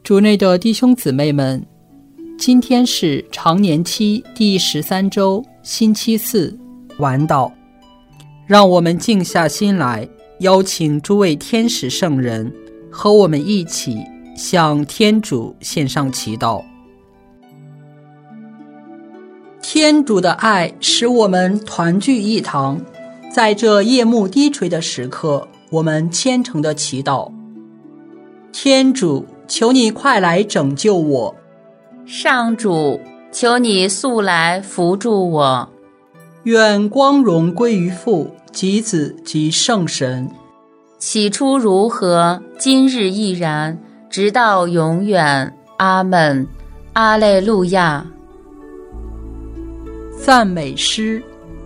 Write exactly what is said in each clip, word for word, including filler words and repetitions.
主内的弟兄姊妹们，今天是常年期第十三周星期四晚祷，让我们静下心来，邀请诸位天使圣人和我们一起向天主献上祈祷。天主的爱使我们团聚一堂，在这夜幕低垂的时刻，我们虔诚的祈祷。天主，求你快来拯救我。 上主，求你速来扶助我。 愿光荣归于父及子及圣神。 起初如何，今日亦然，直到永远。阿们。阿肋路亚。 赞美诗。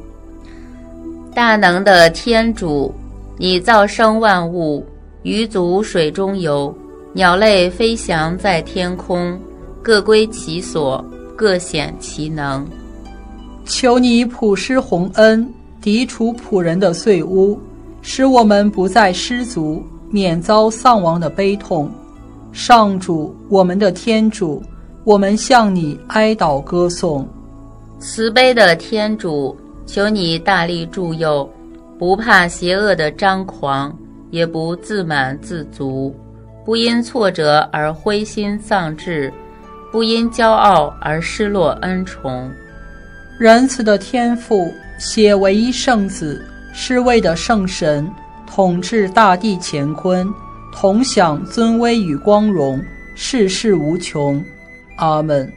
大能的天主，你造生万物，鱼足水中游，鸟类飞翔在天空，各归其所，各显其能。 求你普施洪恩，涤除仆人的罪污，使我们不再失足，免遭丧亡的悲痛。上主，我们的天主，我们向你哀悼歌颂。 慈悲的天主，求你大力助佑，不怕邪恶的张狂，也不自满自足，不因挫折而灰心丧志，不因骄傲而失落恩宠。 仁慈的天父，写唯一圣子，是为的圣神，统治大地乾坤，同享尊威与光荣，世世无穷。阿们。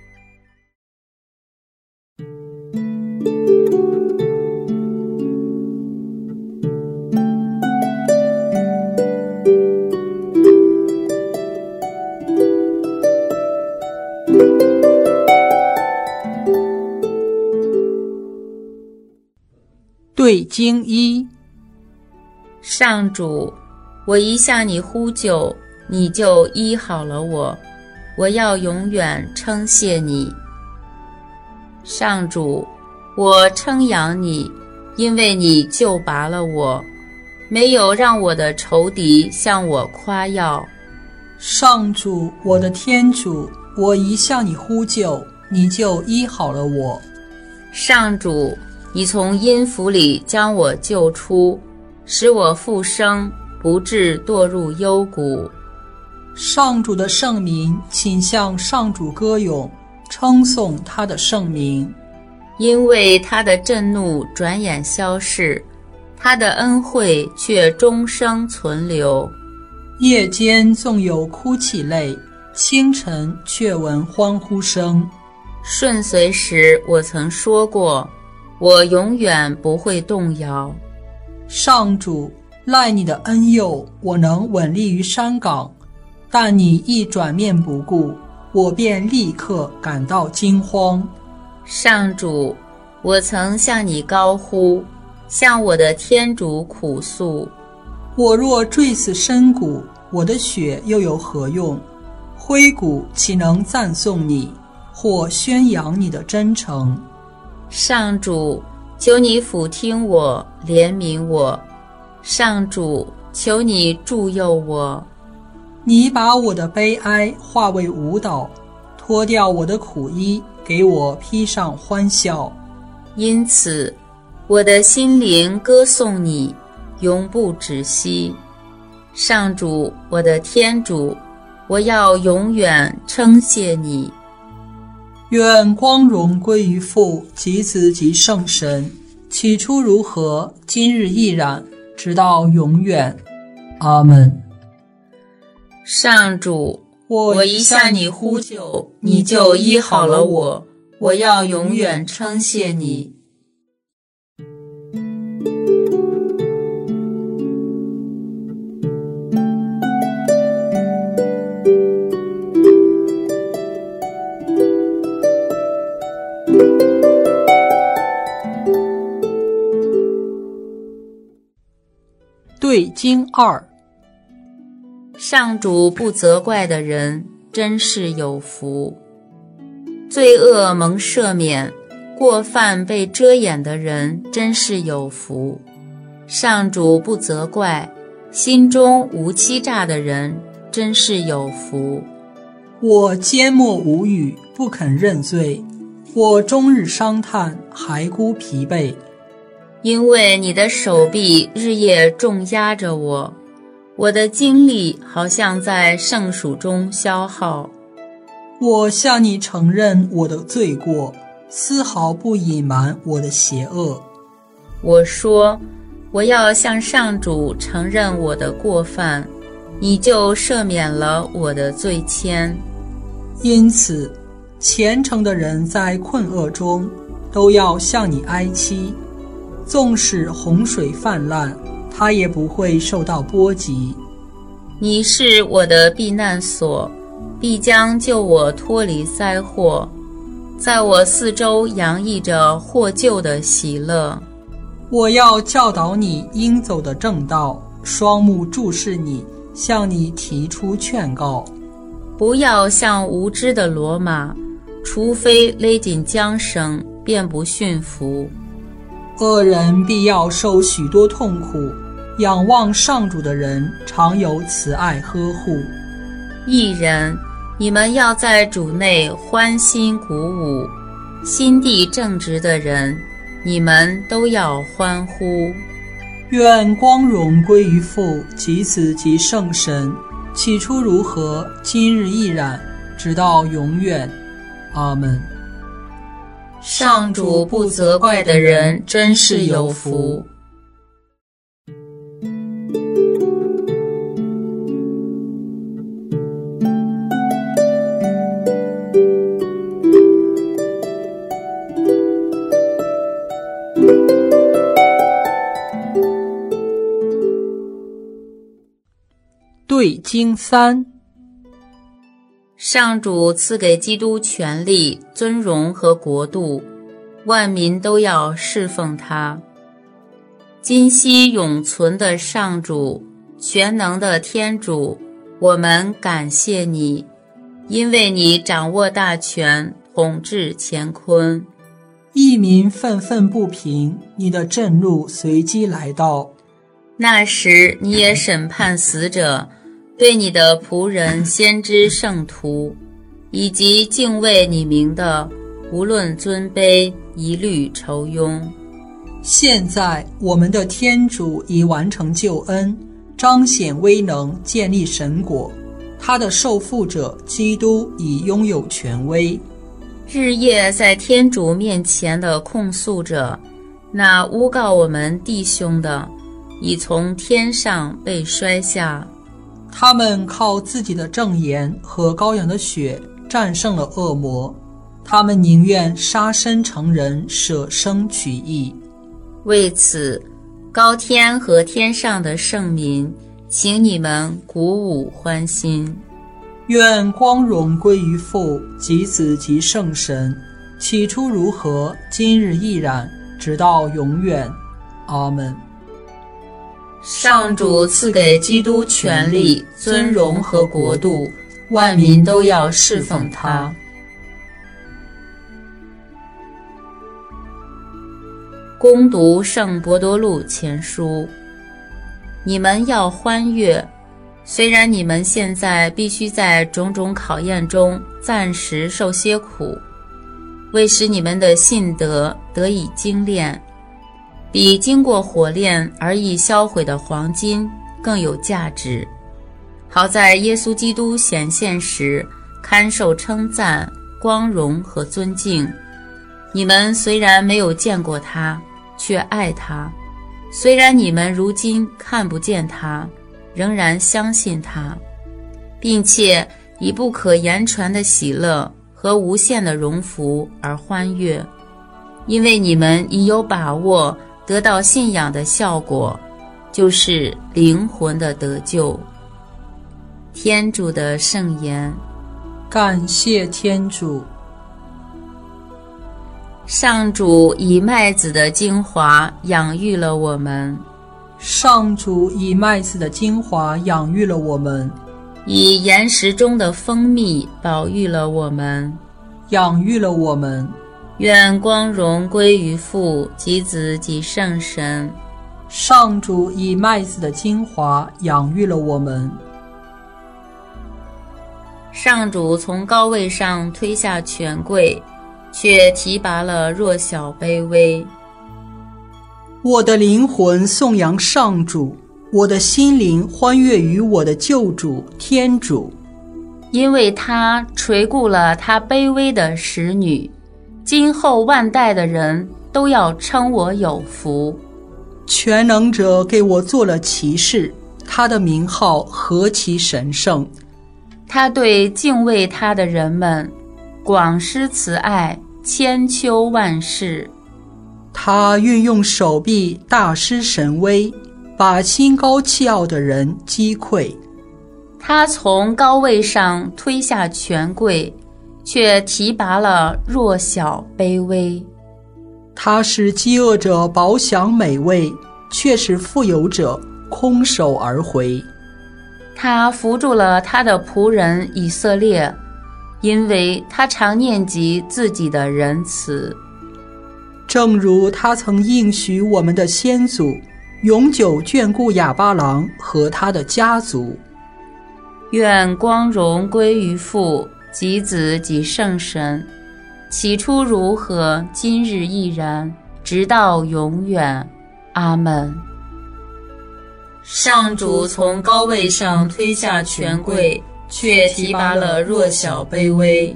对经一。 上主，我一向你呼救，你就医好了我，我要永远称谢你。上主，我称扬你，因为你救拔了我，没有让我的仇敌向我夸耀。 上主，我的天主，我一向你呼救，你就医好了我。 上主，你从阴府里将我救出，使我复生，不致堕入幽谷。 上主的圣名，请向上主歌咏，称颂他的圣名。 因为他的震怒转眼消逝，他的恩惠却终生存留。 夜间纵有哭泣泪，清晨却闻欢呼声。 顺遂时我曾说过，我永远不会动摇。 上主，赖你的恩佑，我能稳立于山岗，但你一转面不顾，我便立刻感到惊慌。 上主，我曾向你高呼，向我的天主苦诉。 我若坠死深谷，我的血又有何用？灰谷岂能赞颂你，或宣扬你的真诚？ 上主，求你俯听我，怜悯我。上主，求你助佑我。 你把我的悲哀化为舞蹈，脱掉我的苦衣，给我披上欢笑。 因此，我的心灵歌颂你，永不止息。上主，我的天主，我要永远称谢你。 愿光荣归于父及子及圣神，起初如何，今日亦然，直到永远。阿们。 上主， 我一向你呼救，你就医好了我，我要永远称谢你。 对经二。 上主不责怪的人真是有福，罪恶蒙赦免，过犯被遮掩的人真是有福。上主不责怪，心中无欺诈的人真是有福。 我缄默无语，不肯认罪。我终日伤叹，骸骨疲惫。 因为你的手臂日夜重压着我，我的精力好像在盛暑中消耗。 我向你承认我的罪过，丝毫不隐瞒我的邪恶。 我说，我要向上主承认我的过犯，你就赦免了我的罪愆。 因此，虔诚的人在困厄中都要向你哀戚，纵使洪水泛滥，他也不会受到波及。 你是我的避难所，必将救我脱离灾祸，在我四周洋溢着获救的喜乐。 我要教导你应走的正道，双目注视你，向你提出劝告。 不要像无知的骡马，除非勒紧缰绳，便不驯服。 恶人必要受许多痛苦，仰望上主的人常有慈爱呵护。 义人，你们要在主内欢欣鼓舞，心地正直的人，你们都要欢呼。 愿光荣归于父及子及圣神，起初如何，今日亦然，直到永远。阿们。 上主不责怪的人真是有福。 对经三。 上主赐给基督权力、尊荣和国度，万民都要侍奉他。今昔永存的上主，全能的天主，我们感谢你，因为你掌握大权，统治乾坤。 异民愤愤不平，你的震怒随即来到。 那时你也审判死者，对你的仆人先知圣徒，以及敬畏你名的，无论尊卑，一律酬庸。 现在我们的天主已完成救恩，彰显威能，建立神国。他的受傅者基督已拥有权威。 日夜在天主面前的控诉者，那诬告我们弟兄的，已从天上被摔下。 他们靠自己的证言和羔羊的血战胜了恶魔，他们宁愿杀身成仁，舍生取义。 为此，高天和天上的圣民，请你们鼓舞欢心。 愿光荣归于父及子及圣神，起初如何，今日亦然，直到永远。阿们。 上主赐给基督权力、尊荣和国度，万民都要侍奉他。恭读圣伯多禄前书。你们要欢悦，虽然你们现在必须在种种考验中暂时受些苦，为使你们的信德得以精炼，比经过火炼而已销毁的黄金更有价值，好在耶稣基督显现时堪受称赞、光荣和尊敬。你们虽然没有见过他，却爱他；虽然你们如今看不见他，仍然相信他，并且以不可言传的喜乐和无限的荣福而欢悦，因为你们已有把握得到信仰的效果，就是灵魂的得救。天主的圣言。 感谢天主。 上主以麦子的精华养育了我们， 上主以麦子的精华养育了我们， 以岩石中的蜂蜜保育了我们， 养育了我们。 愿光荣归于父及子及圣神。 上主以麦子的精华养育了我们。 上主从高位上推下权贵，却提拔了弱小卑微。 我的灵魂颂扬上主，我的心灵欢悦于我的救主天主， 因为他垂顾了他卑微的使女，今后万代的人都要称我有福。 全能者给我做了骑士，他的名号何其神圣！ 他对敬畏他的人们广施慈爱，千秋万世。 他运用手臂大施神威，把心高气傲的人击溃。 他从高位上推下权贵，却提拔了弱小卑微。 他使饥饿者饱享美味，却使富有者空手而回。 他扶助了他的仆人以色列，因为他常念及自己的仁慈。 正如他曾应许我们的先祖，永久眷顾亚巴郎和他的家族。 愿光荣归于父及子及圣神，起初如何，今日亦然，直到永远。阿们。上主从高位上推下权贵，却提拔了弱小卑微。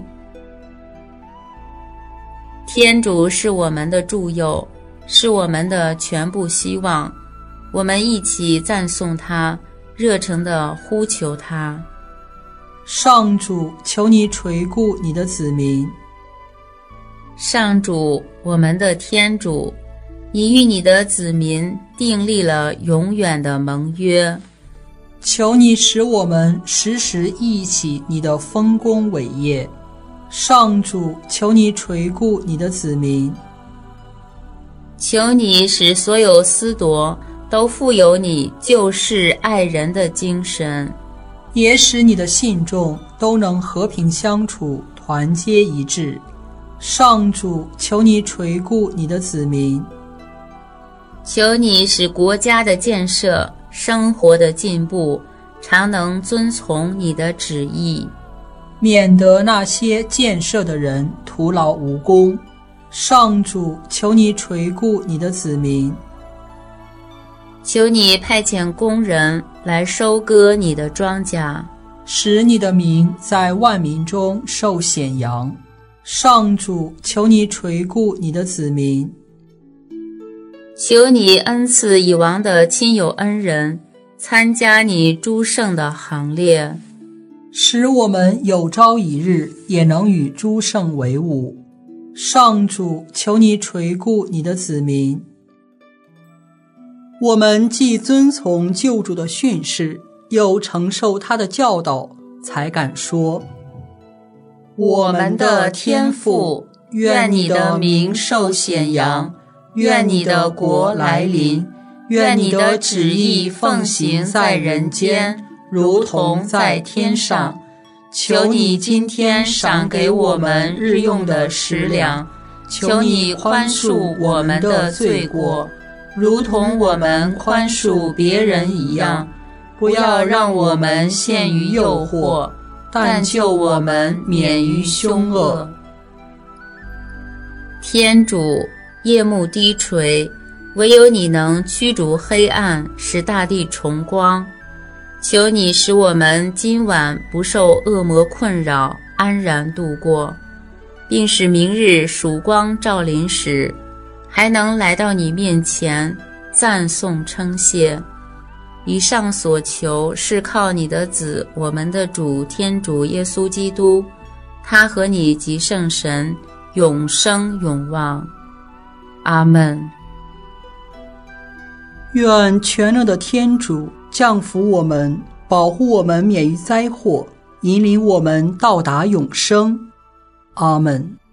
天主是我们的助佑，是我们的全部希望，我们一起赞颂他，热诚地呼求他。 上主，求你垂顾你的子民。 上主，我们的天主，你与你的子民订立了永远的盟约， 求你使我们时时忆起你的丰功伟业。上主，求你垂顾你的子民。 求你使所有司铎都富有你救世爱人的精神， 也使你的信众都能和平相处，团结一致。上主，求你垂顾你的子民。 求你使国家的建设、生活的进步，常能遵从你的旨意， 免得那些建设的人徒劳无功。上主，求你垂顾你的子民。 求你派遣工人来收割你的庄稼， 使你的名在万民中受显扬。上主，求你垂顾你的子民。 求你恩赐已亡的亲友恩人参加你诸圣的行列， 使我们有朝一日也能与诸圣为伍。上主，求你垂顾你的子民。我们既遵从救主的训示，又承受他的教导，才敢说： 我们的天父，愿你的名受显扬，愿你的国来临，愿你的旨意奉行在人间，如同在天上。求你今天赏给我们日用的食粮，求你宽恕我们的罪过，如同我们宽恕别人一样，不要让我们陷于诱惑，但救我们免于凶恶。天主，夜幕低垂，唯有你能驱逐黑暗，使大地重光。求你使我们今晚不受恶魔困扰，安然度过，并使明日曙光照临时，还能来到你面前赞颂称谢。以上所求是靠你的子，我们的主天主耶稣基督，他和你及圣神永生永望。阿们。 愿全能的天主降福我们，保护我们免于灾祸，引领我们到达永生。阿们。